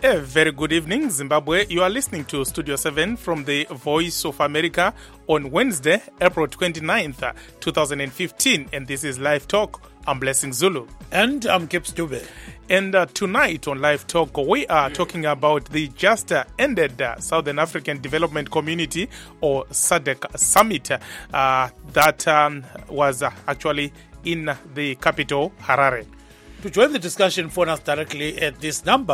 A very good evening, Zimbabwe. You are listening to Studio 7 from the Voice of America on Wednesday, April 29th, 2015. And this is Live Talk. I'm Blessing Zulu. And I'm Kip Stube. And tonight on Live Talk, we are talking about the just ended Southern African Development Community or SADC Summit that was actually in the capital, Harare. To join the discussion, phone us directly at this number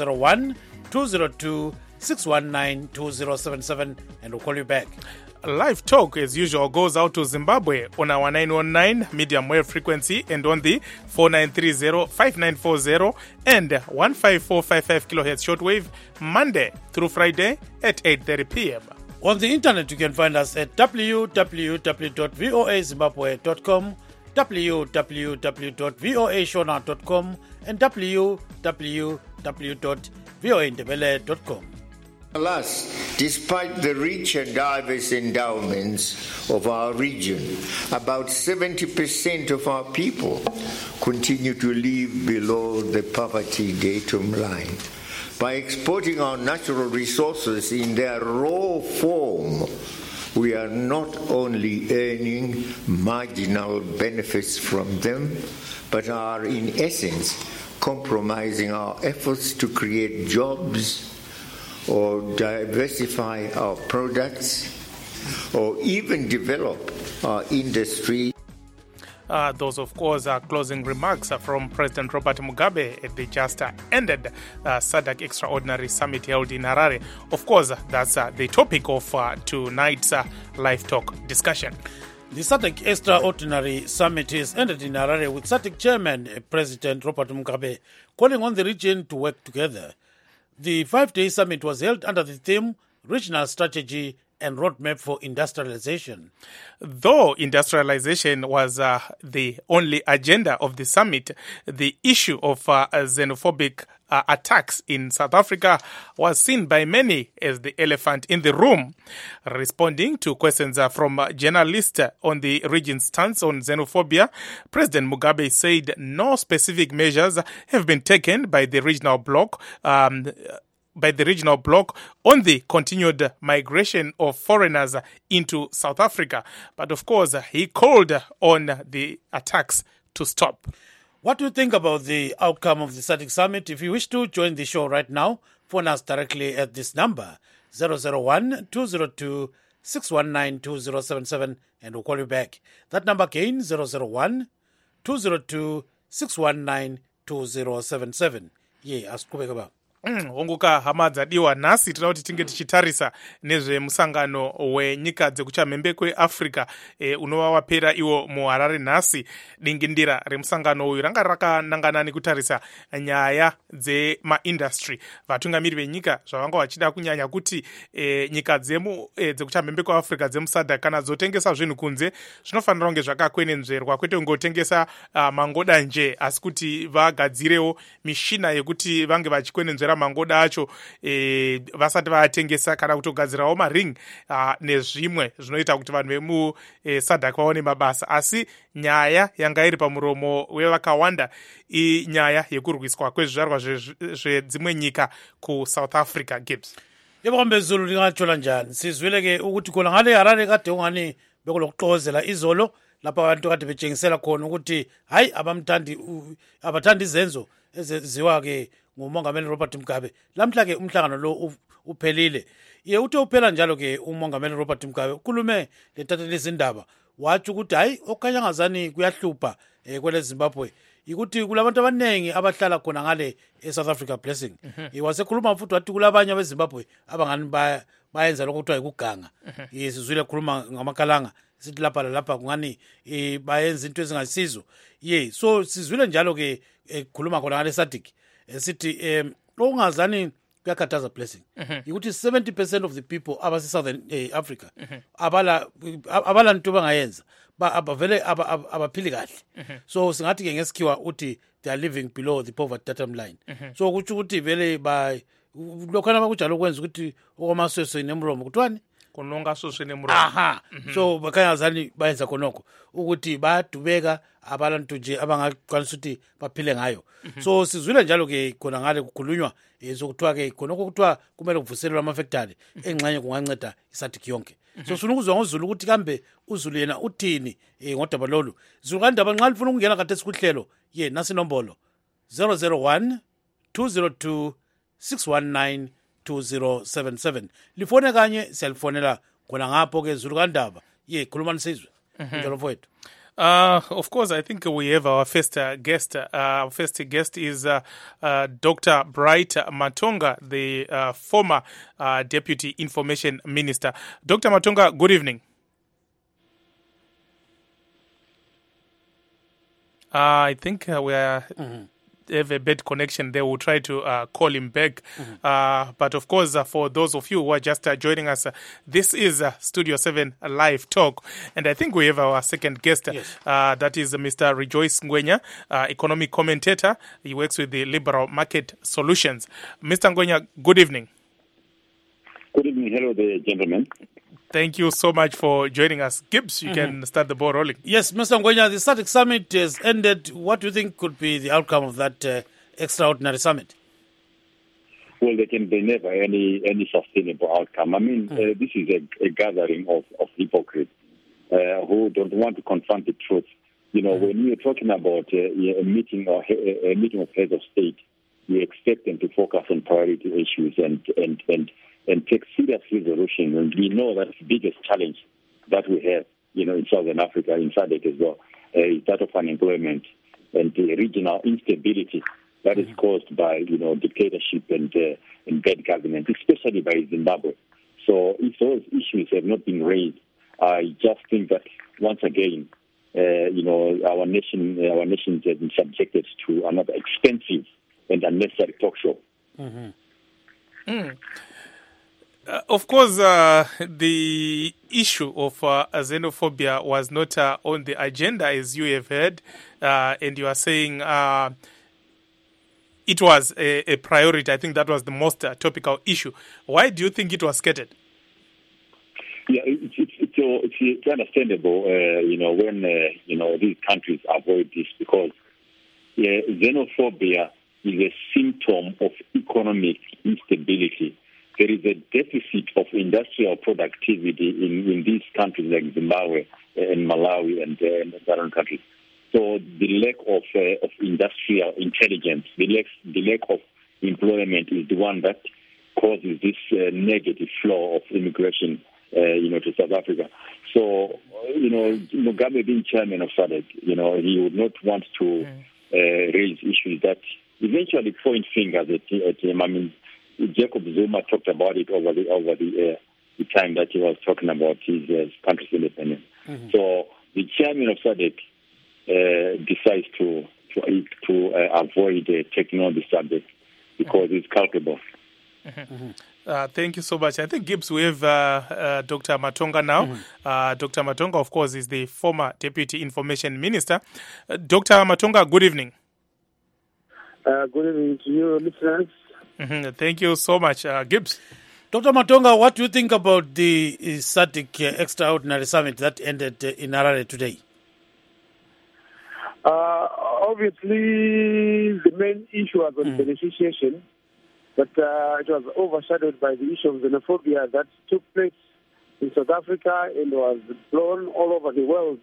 001-202-619-2077 and we'll call you back. Live Talk, as usual, goes out to Zimbabwe on our 919 medium wave frequency and on the 4930-5940 and 15455 kilohertz shortwave, Monday through Friday at 8:30 p.m. On the internet, you can find us at www.voazimbabwe.com, www.voashona.com, and www.voaindebele.com. Alas, despite the rich and diverse endowments of our region, about 70% of our people continue to live below the poverty datum line. By exporting our natural resources in their raw form, we are not only earning marginal benefits from them, but are in essence compromising our efforts to create jobs or diversify our products or even develop our industry. Those, of course, are closing remarks from President Robert Mugabe at the just ended SADC Extraordinary Summit held in Harare. Of course, that's the topic of tonight's Live Talk discussion. The SADC Extraordinary Summit is ended in Harare with SADC Chairman President Robert Mugabe calling on the region to work together. The 5-day summit was held under the theme Regional Strategy and Roadmap for Industrialization. Though industrialization was the only agenda of the summit, the issue of xenophobic attacks in South Africa was seen by many as the elephant in the room. Responding to questions from journalists on the region's stance on xenophobia, President Mugabe said no specific measures have been taken by the regional bloc on the continued migration of foreigners into South Africa. But of course, he called on the attacks to stop. What do you think about the outcome of the SADC Summit? If you wish to join the show right now, phone us directly at this number, 001-202-619-2077, and we'll call you back. That number again, 001-202-619-2077. Yeah, asikubeka about. Honguka hama dzadiwa nhasi tinoda kuti tinge tichitarisa nezvemusangano wenyika dzekuchamhembe kweAfrica unova wapera iwo muHarare nhasi. Dingindira remusangano uyu ranga rakanangana nekutarisa nyaya dzemaindustry. Vatungamiri venyika zvavanga vachida kunyanya kuti nyika dzekuchamhembe kweAfrica dzemuSADC kana dzotengesa zvinhu kunze zvinofanira kunge zvakakwenenzverwa, kwete kungotengesa mangoda nje, asi kuti vagadzirewo mishina yekuti vange vachikwenenzvera mangoda acho vasati vaatengesa kana kutogadzirawo maring nezvimwe zvinoita kuti vanhu vemuSADC vaone mabasa. Asi nyaya yanga iri pamuromo wevakawanda inyaya yekurwiswa kwezvizvarwa zvedzimwe nyika kuSouth Africa. Gibbs yebo Zulu lingatshola njani? Sizwile ke ukuthi khona ngale Harare kade ungani bekulokuxozela izolo lapha abantu kade betshengisela khona ukuthi hayi abathandi izenzo eziwa ke ngumongameli Robert Mugabe. Lamhla ke umhlangano lo uphelile. Uthe uphela njalo ke umongameli Robert Mugabe ukhulume letathelisa izindaba wathi ukuthi hayi okanyangazani kuyahlupha kwele Zimbabwe ukuthi kulabantu abanengi abahlala khona ngale eSouth Africa. Blessing wasekhuluma futhi wathi kulabanye abeZimbabwe abangani bayenza lokho kuthiwa ikuganga. Sizwile khuluma ngamakalanga sithi lapha kungani bayenza into ezingasizo. So sizwile njalo ke khuluma khona ngale SADC sithi ongazani kuyakhathaza. Blessing ukuthi 70% of the people abase Southern Africa abala nto bangayenza abavele abaphili kahle. So singathi ke ngesikhiwa uthi they are living below the poverty datum line. So kuthi ukuthi vele ba lokhana bakunjalo kwenza ukuthi okwamasweswe nemromo kuthiwani kunonga suswini muromo. aha so bakanyazani bayenza khonokho ukuthi bayadubeka abantu nje abangakwanisa ukuthi baphile ngayo so sizwile njalo ke khona ngale kukhulunywa sokuthiwa ke khonokho kuthiwa kumele kuvuselelwe amafactory engxenye kunganceda iSADC yonke so sifuna ukuzwa ngoZulu ukuthi kambe uZulu yena uthini ngodaba lolu Zulu kandaba nxa lifuna ukungena kade sikuhlelo ye nasi nombolo 001 202 619 2077 lifone kanye siyalifonela khona ngapho ke Zulu kandaba ye khuluma nisizwe njalo mfowethu. Of course, I think we have our first guest. Our first guest is Dr. Bright Matonga, the former Deputy Information Minister. Dr. Matonga, good evening. I think we are... have a bad connection there. We'll try to call him back. But of course, for those of you who are just joining us, this is Studio 7 Live Talk. And I think we have our second guest. Yes. That is Mr. Rejoice Ngwenya, economic commentator. He works with the Liberal Market Solutions. Mr. Ngwenya, good evening. Good evening. Hello there, gentlemen. Thank you so much for joining us. Gibbs, you can start the ball rolling. Yes, Mr. Ngwenya, the SADC summit has ended. What do you think could be the outcome of that extraordinary summit? Well, there can be never any sustainable outcome. I mean, this is a gathering of hypocrites who don't want to confront the truth. You know, when you're talking about a meeting of heads of state, you expect them to focus on priority issues and take serious resolution. And we know that the biggest challenge that we have, you know, in Southern Africa, in SADC as well, is that of unemployment and the regional instability that is caused by, you know, dictatorship and bad government, especially by Zimbabwe. So if those issues have not been raised, I just think that once again, you know, our nation has been subjected to another expensive and unnecessary talk show. Of course, the issue of xenophobia was not on the agenda, as you have heard, and you are saying it was a priority. I think that was the most topical issue. Why do you think it was scattered? Yeah, it's understandable, you know, when, you know, these countries avoid this because xenophobia is a symptom of economic instability. There is a deficit of industrial productivity in these countries like Zimbabwe and Malawi and other countries. So the lack of industrial intelligence, the lack of employment is the one that causes this negative flow of immigration, you know, to South Africa. So, you know, Mugabe being chairman of SADC, you know, he would not want to raise issues that eventually point fingers at him. I mean, Jacob Zuma talked about it over the time that he was talking about his country's independence. So the chairman of SADC decides to avoid taking on the subject because he's culpable. Thank you so much. I think, Gibbs, we have Dr. Matonga now. Dr. Matonga, of course, is the former Deputy Information Minister. Dr. Matonga, good evening. Good evening to you, listeners. Thank you so much. Gibbs. Dr. Matonga, what do you think about the SADC extraordinary summit that ended in Harare today? Obviously, the main issue was on beneficiation, but it was overshadowed by the issue of xenophobia that took place in South Africa and was blown all over the world.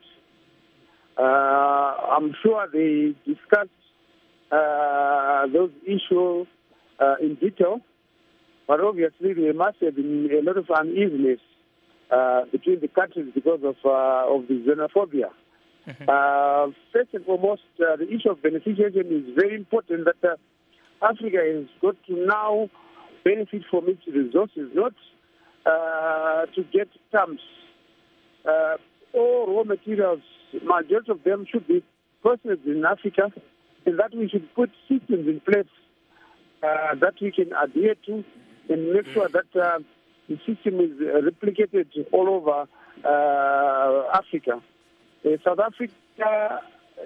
I'm sure they discussed those issues in detail, but obviously there must have been a lot of uneasiness between the countries because of the xenophobia. First and foremost, the issue of beneficiation is very important, that Africa has got to now benefit from its resources, not to get terms. All raw materials, majority of them should be processed in Africa, and that we should put systems in place that we can adhere to and make sure that the system is replicated all over Africa. South Africa,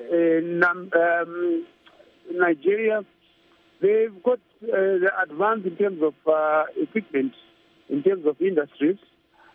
Nigeria, they've got the advance in terms of equipment, in terms of industries,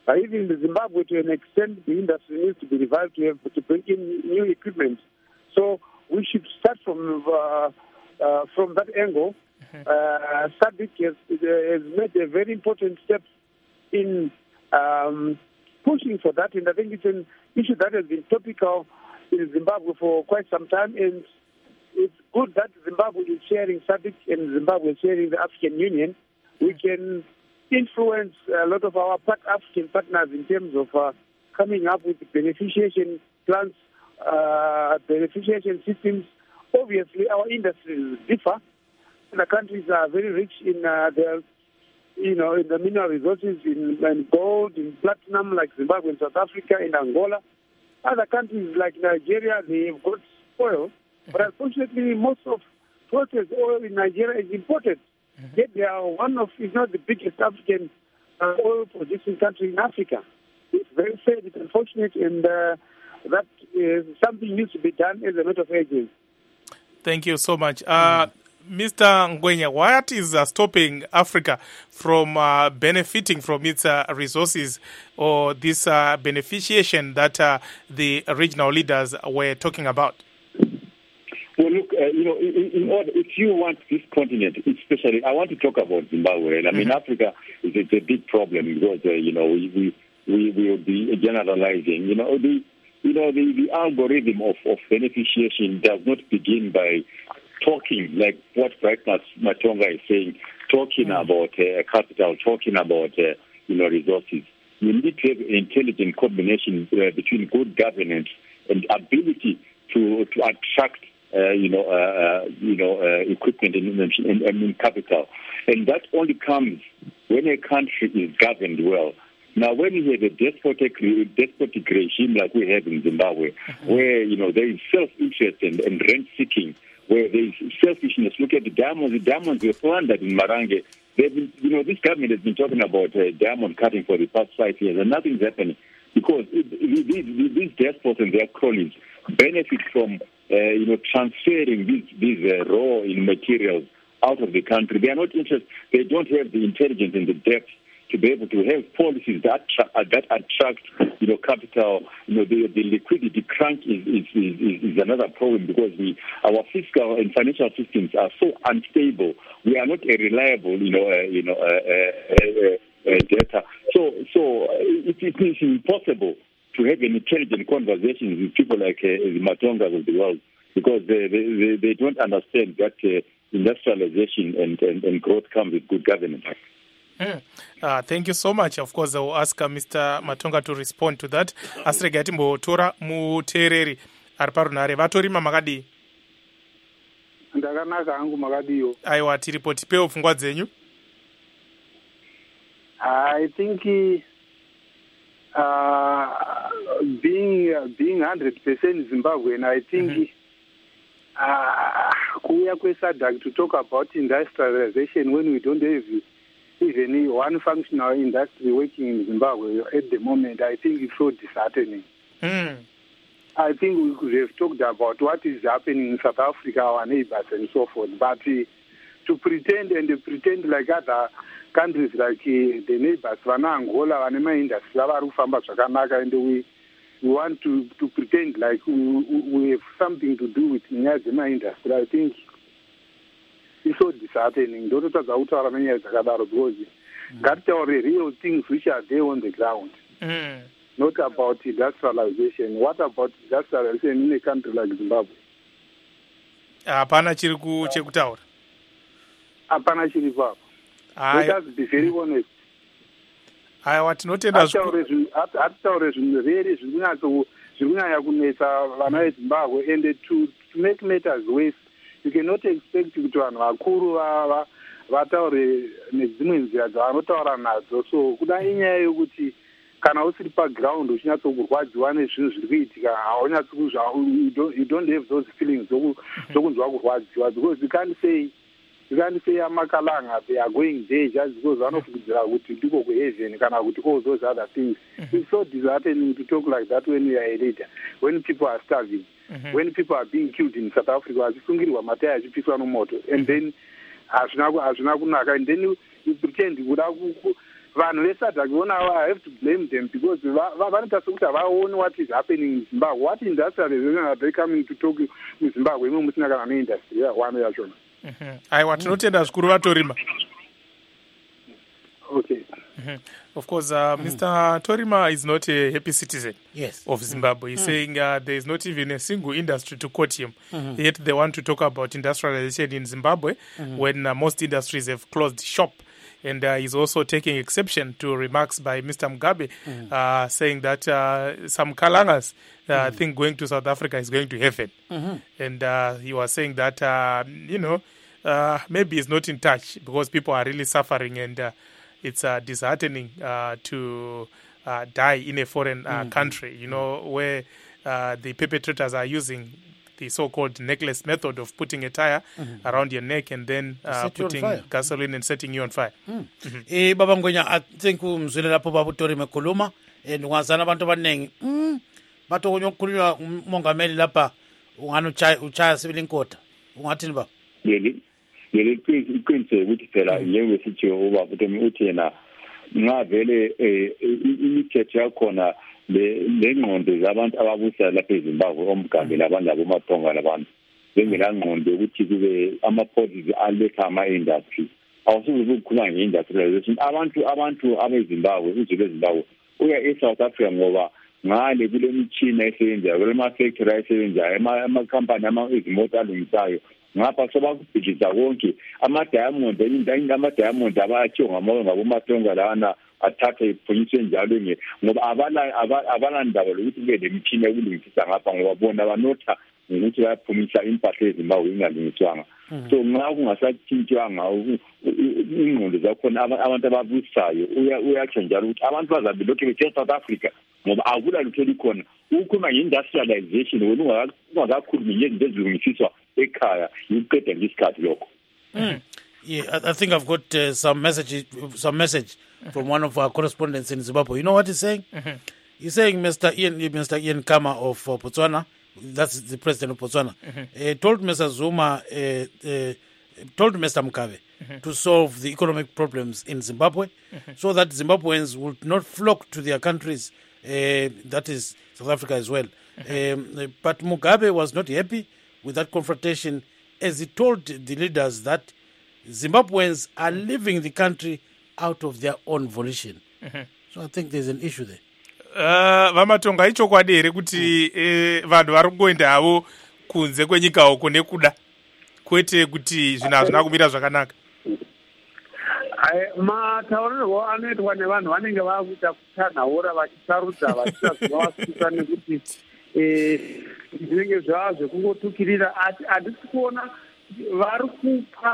Even in Zimbabwe, to an extent, the industry needs to be revived to bring in new equipment. So we should start from that angle. SADC has made a very important step in pushing for that, and I think it's an issue that has been topical in Zimbabwe for quite some time, and it's good that Zimbabwe is sharing SADC and Zimbabwe is sharing the African Union. We can influence a lot of our African partners in terms of coming up with beneficiation plans, beneficiation systems. Obviously, our industries differ. The countries are very rich in their, in the mineral resources, in gold, in platinum, like Zimbabwe and South Africa, in Angola. Other countries like Nigeria, they've got oil, but unfortunately, most of Total's oil in Nigeria is imported. Yet they are one of, if not the biggest African oil-producing country in Africa. It's very sad, it's unfortunate, and that something needs to be done as a matter of urgency. Thank you so much. Mr. Ngwenya, what is stopping Africa from benefiting from its resources or this beneficiation that the regional leaders were talking about? Well, look, in order, if you want this continent, especially, I want to talk about Zimbabwe. And I mean, Africa is a big problem because, we will be generalizing. The algorithm of beneficiation does not begin by talking like what Brightness Matonga is saying, talking about capital, talking about resources. You need to have an intelligent combination between good governance and ability to attract equipment and capital, and that only comes when a country is governed well. Now, when you have a despotic regime like we have in Zimbabwe, where there is self-interest and rent-seeking, where there is selfishness. Look at the diamonds. The diamonds were plundered in Marange. This government has been talking about diamond cutting for the past 5 years, and nothing's happening because these despots and their cronies benefit from transferring these raw materials out of the country. They are not interested. They don't have the intelligence and the depth to be able to have policies that attract capital. The liquidity crunch is another problem because our fiscal and financial systems are so unstable. We are not a reliable data. So it is impossible to have an intelligent conversation with people like the Matongas of the world because they don't understand that industrialization and growth comes with good governance. Thank you so much. Of course, I will ask Mr. Matonga to respond to that. Asrega timbotora mutereri ari parunhare vatorima makadii? Ndakanaka hangu makadiyo. Aiwa, tiripo tipeo pfungwa dzenyu. I think being 100% Zimbabwean, I think kuya kweSADC to talk about industrialization when we don't have even one functional industry working in Zimbabwe at the moment, I think it's so disheartening. I think we could have talked about what is happening in South Africa, our neighbors, and so forth. But to pretend like other countries like the neighbors, Angola, industry, and we want to pretend like we have something to do with the industry. I think it's so disheartening. Because that are real things which are there on the ground. Not about industrialization. What about industrialization in a country like Zimbabwe? Hapana chiri chekutaura. Hapana chiri papo. Let us be very honest. Aiwa, tinotenda hatitaure zvinhu rere zvikunyanya kunetsa vana veZimbabwe, and to make matters worse, you cannot expect kuti vanhu vakuru vataure nedzimwe nzira dzavanotaura nadzo. So kuda inyaya yokuti kana usiri paground uchinyatsokurwadziwa nezvinhu zviri kuitika, you don't have those feelings dzokunzwa kurwadziwa, because you can't say amakalanga they are going there just because vanofungidzira kuti ndiko kuheaven kana kuti all those other things. It's so disheartening to talk like that when we are a leader, when people are starving, when people are being killed in South Africa, achisungirirwa matai achipiswa nomoto, and then hazvina kunaka, and then you pretend kuda vanhu vesadhak vona I have to blame them because vanoita sekuti havaoni what is happening in Zimbabwe. What industrialists are they coming to talk in Zimbabwe imo musina kana neindustry wano yachona. Aiwa tinotenda zvikuru vatorima. Okay. Of course, Mr. Torima is not a happy citizen of Zimbabwe. He's saying there is not even a single industry to quote him. Yet they want to talk about industrialization in Zimbabwe when most industries have closed shop. And he's also taking exception to remarks by Mr. Mugabe, saying that some Kalangas think going to South Africa is going to heaven. And he was saying that, maybe he's not in touch because people are really suffering and it's disheartening to die in a foreign country, where the perpetrators are using the so-called necklace method of putting a tire around your neck and then putting gasoline and setting you on fire. Baba Ngwenya, I think umzwile lapho babutori mekhuluma ngwazana abantu abaningi bato kunyokhulula umongameli lapha ungani uchaya sibili inkota ungathini ba yeli iqiniseke ukuthi phela njengesithi ubabutori uthi yena ngavele imithetho yakhona lengqondo zabantu ababusa lapha eZimbabwe omgambe labantu labomatonga labantu bengelangqondo ukuthi kube ama-policies aletha ama-industry awusuke ukukhuluma nge-industrialization abantu abezimbabwe uzulu ezimbabwe uya e-South Africa ngoba ngale kule mitshina esebenzayo kule ma-factory asebenzayo ama-company izimoto alungisayo ngapha sobakubhidliza konke ama-diamond abayakhiwe ngabomatonga lana athatha iphunyiswe njalo ngoba abala ndaba lokuthi kube lemitshina yokulungisisa ngapha ngoba bona banotha ngokuthi bayaphumisa impahla eZimbabwe ingalungiswanga. So nxa kungasatshintshwanga ingqondo zakhona abantu ababusayo uyatsho njalo ukuthi abantu bazabe lokhu bethe South Africa ngoba akula lutho likhona ukukhuluma nge-industrialization wena ungakakhulumi ngezinto ezilungisiswa ekhaya ukuqeda ngesikhathi lokho. Yeah, I think I've got some message from one of our correspondents in Zimbabwe. You know what he's saying? He's saying Mr. Ian Khama of Botswana, that's the president of Botswana, told Mr. Zuma, told Mr. Mugabe to solve the economic problems in Zimbabwe so that Zimbabweans would not flock to their countries, that is South Africa as well. But Mugabe was not happy with that confrontation as he told the leaders that Zimbabweans are leaving the country out of their own volition. So I think there's an issue there. Vamatonga ichokwadi here kuti vanhu vari kungoenda havo kunze kwenyika uko nekuda kwete kuti zvinhu hazvina kumira zvakanaka. Matauriro anoitwa nevanhu vanenge vakuita kutanhaura vachisarudza vachiita zvinovasvisa nekuti zvinenge zvava zvekungotukirira handisi kuona vari kupa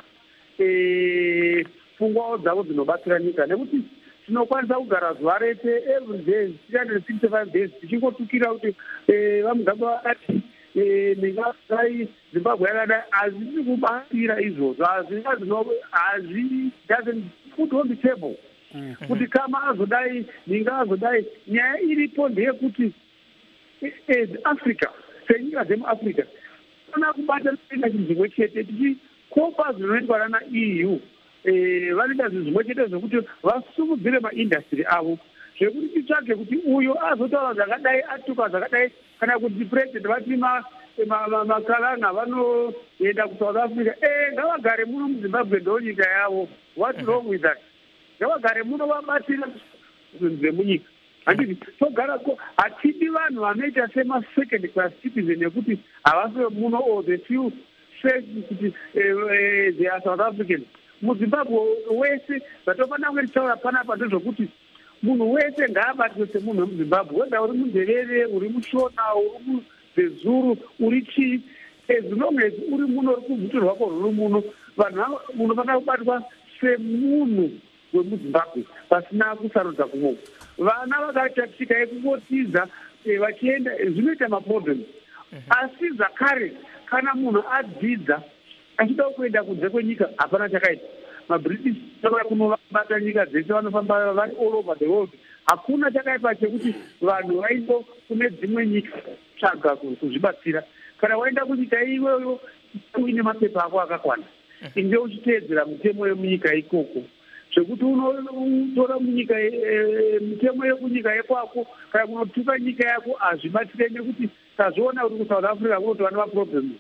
pfungwa dzavo dzinobatsira nyika nekuti tinokwanisa kugara zuva rese every day 365 days tichingotukira kuti vamugambe vakati ningai Zimbabwe yakadai hazvisi kubatira izvozvo doesn't put on the table kuti kama azodai ninga azodai nyaya iripo ndeyekuti Africa senyika dzemuAfrica kana kubata chinhu chimwe chete tichikopa zvinoitwa nana EU vanoita zvinhu zvimwe chete zvokuti vasumudzire maindastry avo zvekuti titsvage kuti uyo azotaura zvakadai atuka zvakadai kana kuti president vati makalanga vanoenda kuSouth Africa ngavagare muno muZimbabwe ndo nyika yavo. What's wrong with that? Ngavagare muno vabatira zvinhu zvemunyika. Handiti togarako hatidi vanhu vanoita sema-second class citizen nekuti havasi muno or the few say kuti they are South Africans. MuZimbabwe wese zvatofanira kunge tichaura panapa ndezvokuti munhu wese ngaabatwe semunhu wemuZimbabwe wenda uri muNdebele uri muShona uri muZezuru uri chii as long as uri muno uri kubvuto rwako ruri muno vanhu unofanira kubatwa semunhu wemuZimbabwe pasina kusarudza kumwe. Vana vakatatika yekungotiza vachienda zvinoita maproblems asi zvakare kana munhu adzidza achida kuenda kunze kwenyika hapana chakaita. MaBritish vakauya kunovabata nyika dzese vanofamba vari all over the world. Hakuna chakaipa chekuti vanhu vaendo kune dzimwe nyika tsvaga kuzvibatsira. Kana waenda kunyika iyoyo uine mapepa ako akakwana inge uchiteedzera mitemo yemunyika ikoko zvekuti unotora munyika mitemo yekunyika yekwako kana kunotuka nyika yako hazvibatsire nekuti tazviona kuti kusouth africa kunotova nemaproblems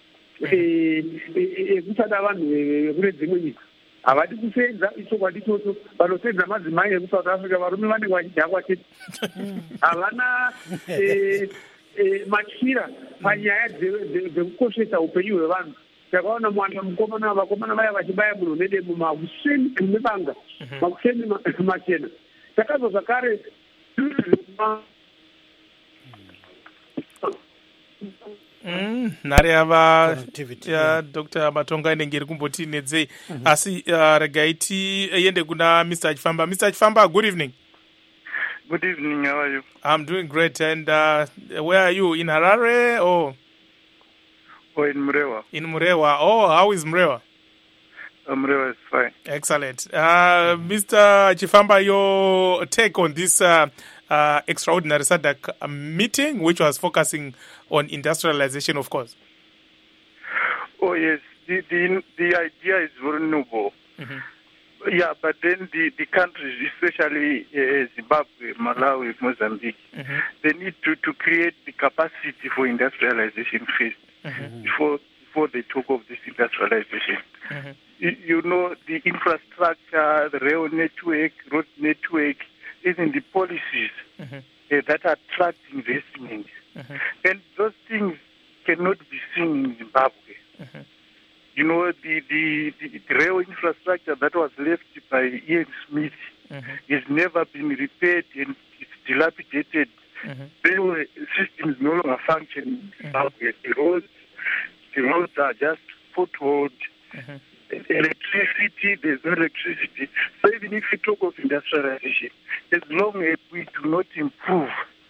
ekusada vanhu vekune dzimwe nyika havadi kusenza ichokwadi ichocho vanosenza madzimai ekusouth africa varume vanenge vachidhakwa chete havana matyira panyaya dzekukoshesa upenyu hwevanhu takaona vakomana vaya vachibaya munhu nedemo makuseni nebanga makuseni machena takazo zvakare nhare ya Dr. Matonga inenge iri kumboti nedzei asi regai tiende kuna Mr. Achifamba. Mr. Achifamba, good evening. Good evening, how are you? I'm doing great. And where are you? In Harare or? Oh, in Murewa. In Murewa. Oh, how is Murewa? Murewa is fine. Excellent. Mr. Chifamba, your take on this extraordinary SADC meeting, which was focusing on industrialization, of course. Oh, yes. The idea is very noble. Yeah, but then the countries, especially Zimbabwe, Malawi, Mozambique, they need to create the capacity for industrialization first before they talk of this industrialization. You know, the infrastructure, the rail network, road network, even the policies that attract investment. And those things cannot be seen in Zimbabwe. You know, the rail infrastructure that was left by Ian Smith has never been repaired and it's dilapidated. Railway systems no longer function in Zimbabwe. The roads are just foothold. Electricity, there's no electricity. So even if we talk of industrialization, as long as we do not improve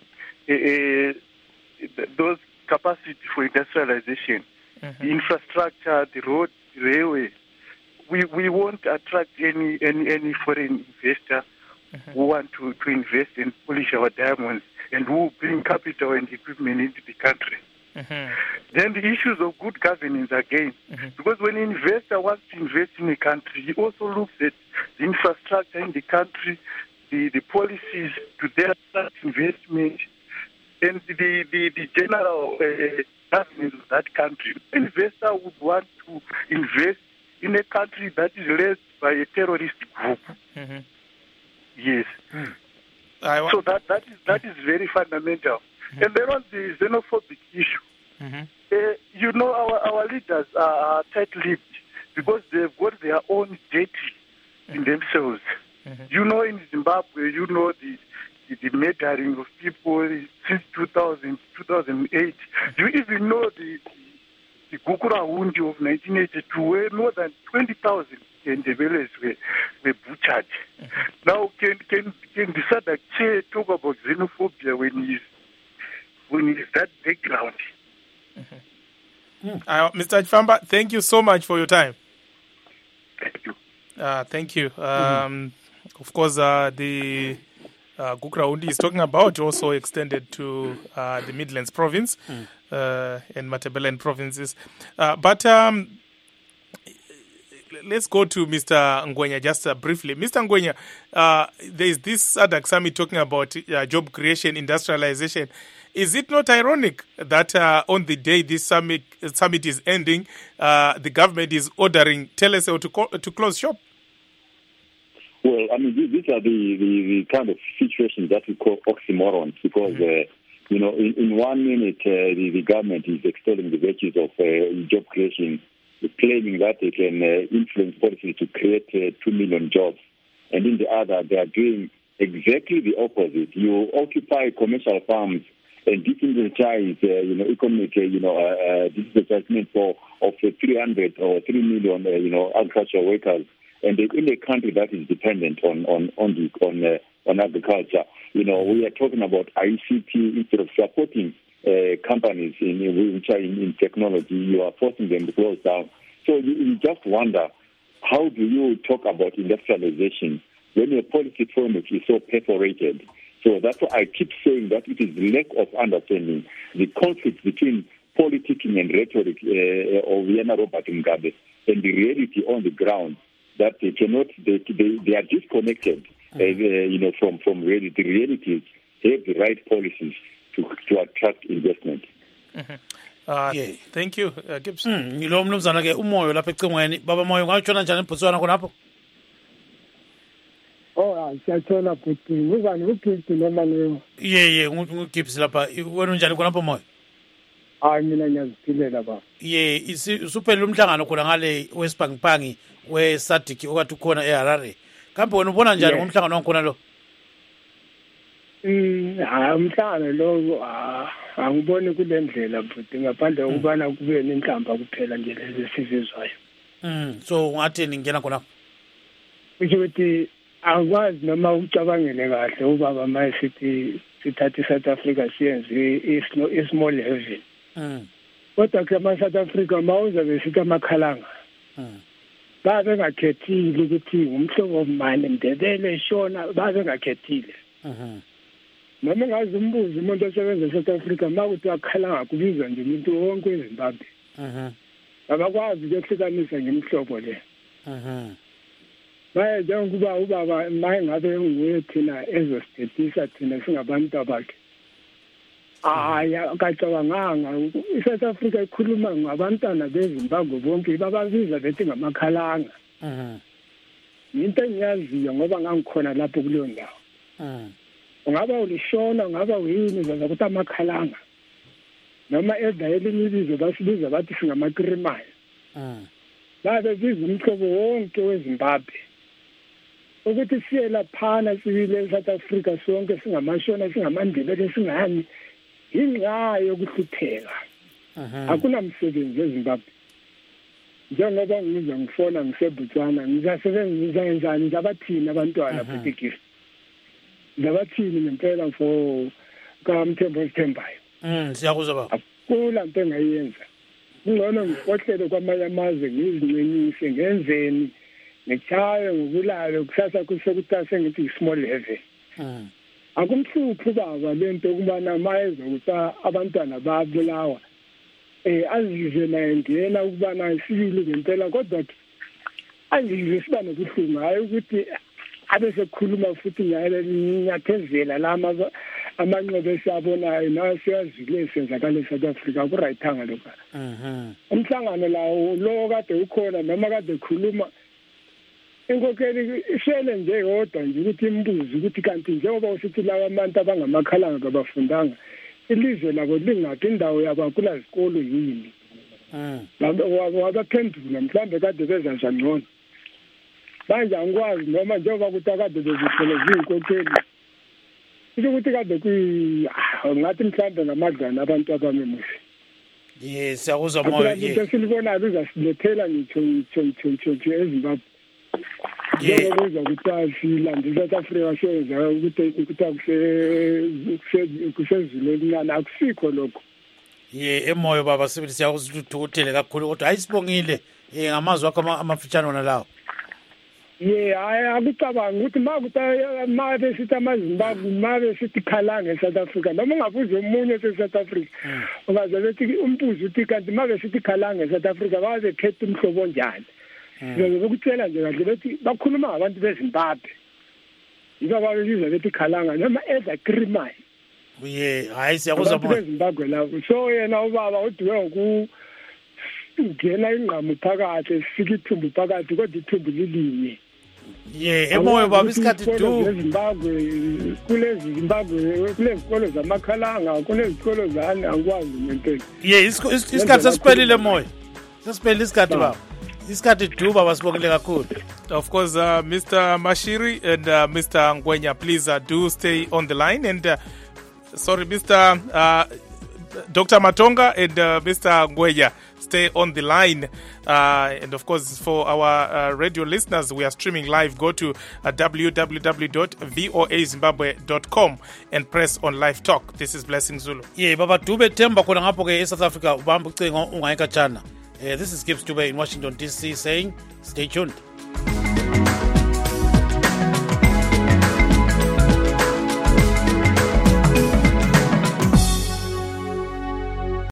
those capacity for industrialization, the infrastructure, the road, the railway, we won't attract any foreign investor who want to invest and polish our diamonds and who bring capital and equipment into the country. Then the issues of good governance again, because when an investor wants to invest in a country, he also looks at the infrastructure in the country, the policies to their investment, and the general governance of that country. An investor would want to invest in a country that is led by a terrorist group. Yes. So that is very fundamental. And there was the xenophobic issue. You know, our leaders are tight-lipped because they've got their own dirty in themselves. You know, in Zimbabwe, you know the murdering of people since 2000, 2008. You even know the Gukura Hundi of 1982, where more than 20,000 Ndebeles were butchered. Now, can the SADC chair talk about xenophobia when he's that background? Mr. Achifamba, thank you so much for your time. Thank you. Thank you. Of course, the Gukura Hundi is talking about also extended to the Midlands province and Matabeleland provinces. But let's go to Mr. Ngwenya just briefly. Mr. Ngwenya, there is this SADC summit talking about job creation, industrialization. Is it not ironic that on the day this summit is ending, the government is ordering Telecel to close shop? Well, I mean, these are the kind of situations that we call oxymorons because, you know, in 1 minute, the government is extolling the virtues of job creation, claiming that they can influence policy to create 2 million jobs. And in the other, they are doing exactly the opposite. You occupy commercial farms and disenfranchise, economic, disenfranchisement of 300 or 3 million, agricultural workers. And in a country that is dependent on agriculture, we are talking about ICT instead of supporting companies which are in technology. You are forcing them to close down. So you just wonder, how do you talk about industrialization when your policy framework is so perforated? So that's why I keep saying that it is lack of understanding the conflict between politicking and rhetoric of Yana Robert Mugabe and the reality on the ground that they cannot, they are disconnected, from reality. The realities have the right policies to attract investment. Thank you, Gibson. Ngilo mnumzana ke umoyo lapha ecingweni. Baba Moyo ngayitshona njani eBotswana khonapho? Siyathola futhi ngizani uGibson noma leyo. Ngugibson lapha. Wena unjani khonapho Moyo? Mina ngiyaziphilela baba. Usuphelile umhlangano khona ngale wesibhangipangi weSADC okade ukhona eHarare. Kambe wena ubona njani ngomhlangano wakhona lo? Umhlangano lo angiboni kule ndlela futhi ngaphandle kokubana kube nenhlamba kuphela nje lezi sizizwayo. So ungathini ngena khona? Ukuthi akwazi noma ucabangele kahle ubaba mayisithi sithatha iSouth Africa siyenze i-small heaven. Kodwa ke ama-South Africa mawuzabe sithi amakhalanga. Babe ngakhethile ukuthi umhlobo womani Ndebele Shona babe ngakhethile. Noma ngazi umbuzo umuntu osebenza eSouth Africa makuthi akhalanga kubizwa nje umuntu wonke eZimbabwe. Abakwazi ukuhlukanisa ngemihlobo le. Baye njengoba ubaba maye ngabe nguye thina ezosithethisa thina singabantu abakhe. Akacabanganga iSouth Africa ikhuluma ngabantwana beZimbabwe bonke bababiza bethi ngamakhalanga. Into engiyaziyo ngoba ngangikhona lapho kuleyo ndawo. Ungaba ulishona ungaba uyini zaza ukuthi amakhalanga. Noma elinye ibizo basibiza bathi singamakrimali. Babe biza umhlobo wonke weZimbabwe. Ukuthi siye laphana sibile eSouth Africa sonke singamashona singamandebele singani inqa yokuhlupheka. Akunamsebenzi eZimbabwe. Njengoba ngiza ngifona ngiseBotswana ngizasebenza njani ngabathini abantwana futhi gift. Ngabathini ngempela for kaMthembu Sithembayo. Siyakuzwa baba. Akula into engayenza. Ngcono ngikhohlele kwamanye amazwe ngizincenyise ngenzeni ngichaye ngobulalo kusasa kusekuthase ngithi small level. Akumhluphi baba lento kubana mayezo ukuthi abantwana babulawa azize naye ngena ukubana isibili ngempela kodwa angize siba nokuhlunga hayi ukuthi abese khuluma futhi nyathezela lama amanqobe siyabonayo nawe siyazile senzakala eSouth Africa kurayithanga lokho. Umhlangano lawo lo kade ukhona noma kade khuluma inkokheli ishele nje yodwa nje ukuthi imbuzi ukuthi kanti njengoba usithi lawa abantu abangamakhalanga abafundanga ilizwe labo lingaphi indawo yabakula izikolo yini. Wabaphendula mhlambe kade beza ngcono. Manje angikwazi noma njengoba kuthi kade bezihlele zinkokheli. Ukuthi kade ngathi mhlambe ngamadlana abantu abamemuhle. Siyakuzwa Moyo. Into silibona uzasilethela ngitsho eZimbabwe. Njengoba ukuthi silande South Africa senza ukuthi kusezulu elincane akusikho lokho. Emoyo baba sibili siyakuzithukuthele kakhulu kodwa ayisibongile ngamazwi akho amafitshane wona lawo. Akucabanga ukuthi mabe sithi amaZimbabwe mabe sithi khalanga eSouth Africa noma ungabuza umunye eSouth Africa ungaze bethi umbuzo uthi kanti mabe sithi khalanga eSouth Africa baze khetha umhlobo njani. Ngizokutshela nje kahle bethi bakhuluma ngabantu beZimbabwe. Yiba babiza bethi khalanga noma ezakrimali. Hayi siyakuzwa Moyo. beZimbabwe lapho so yena ubaba udiwe ngena ingqamu phakathi sifika ithumbu phakathi kodwa ithumbu lilinye. Emoyo baba isikhathi Zimbabwe kulezi Zimbabwe kulezikolo zamakhalanga kunezikolo zani angikwazi ngempela. Isikhathi sesiphelile Moyo. Sesiphelile isikhathi baba. Isikhathi baba basibongile kakhulu. Of course, Mr. Mashiri and Mr. Ngwenya, please do stay on the line. And sorry, Mr. Dr. Matonga and Mr. Ngwenya, stay on the line. And of course, for our radio listeners, we are streaming live. Go to www.voazimbabwe.com and press on live talk. This is Blessing Zulu. Baba Dube Temba khona ngapho ke eSouth Africa ubamba ucingo ungayikatshana. This is Gibbs Dube in Washington DC saying stay tuned.